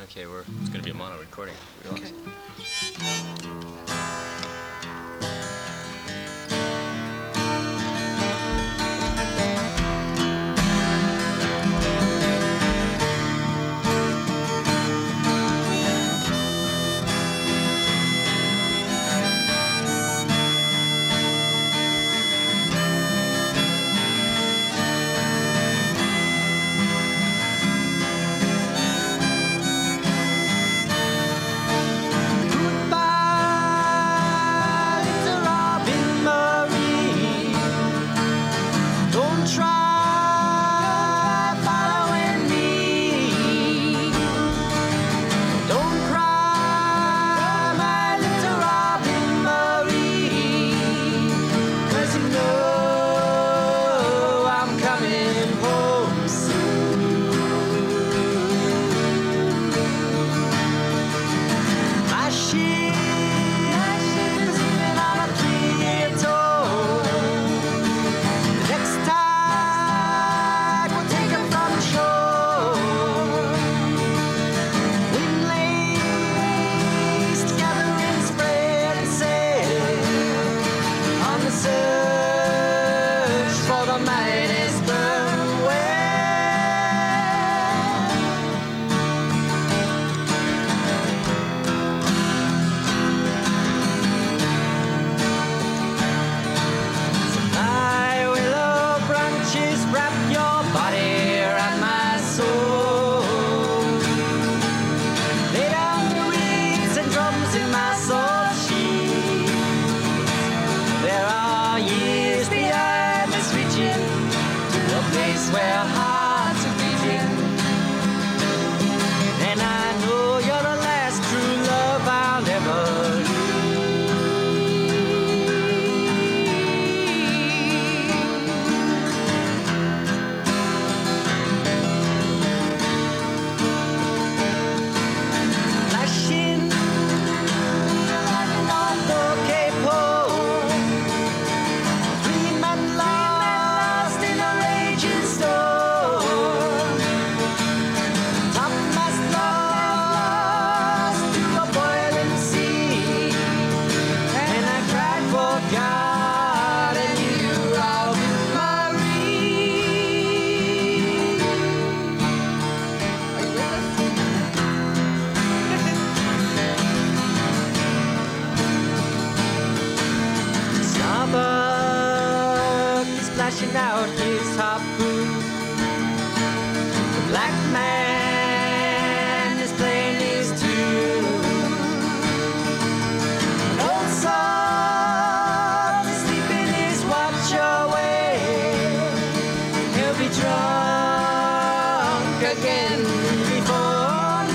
Okay, it's gonna be a mono recording. Realize. Okay. Where hearts are beating, and I know you're the last true love I'll ever flashing on the capo, dreaming lost in a raging storm. Topmast lost to a boiling sea, and I cried for God and you, Robin Marie. Are you with us? Starbuck is flashing out his harpoon. The black man is playing his tune. Old Saul is sleeping his watch away. He'll be drunk again before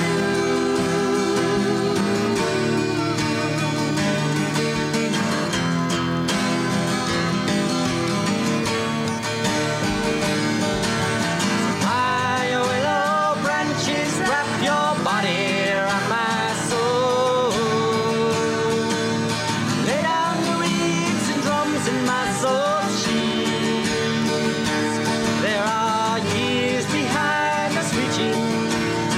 my willow branches wrap your body around my soul. Lay down the reeds and drums in my soul sheets. There are years behind us reaching,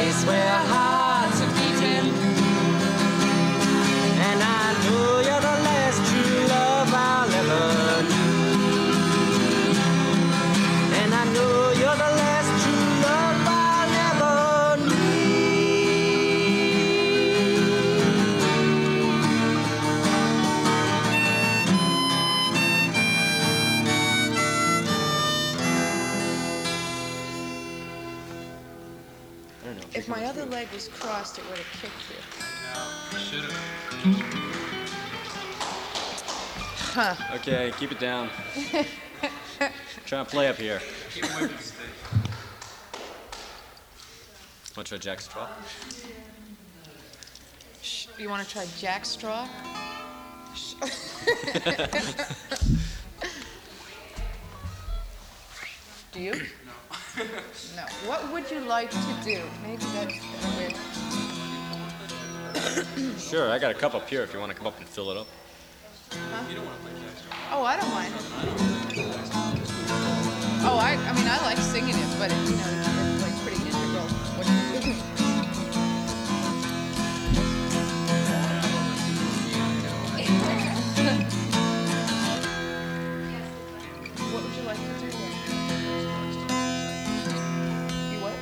place where hearts are beating. And I know you're the last true love I'll ever know. And I know you're the last true love I'll ever need. I don't know. If my other leg was crossed, it would have kicked you. Huh. Okay, keep it down. Trying to play up here. Want to try Jack Straw? You want to try Jack Straw? Do you? No. What would you like to do? Maybe that's weird. Sure, I got a cup up here if you want to come up and fill it up. Oh, I don't mind. Oh, I mean, I like singing it, but it's like pretty integral what you're doing. What would you like to do then? You what?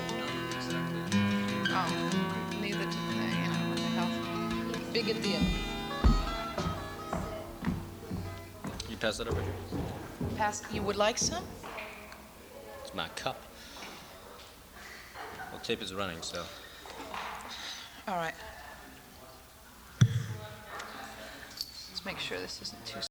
Oh, neither do they, what the hell. Big a deal. You pass that over here? You would like some? It's my cup. Well, tape is running, so. All right. Let's make sure this isn't too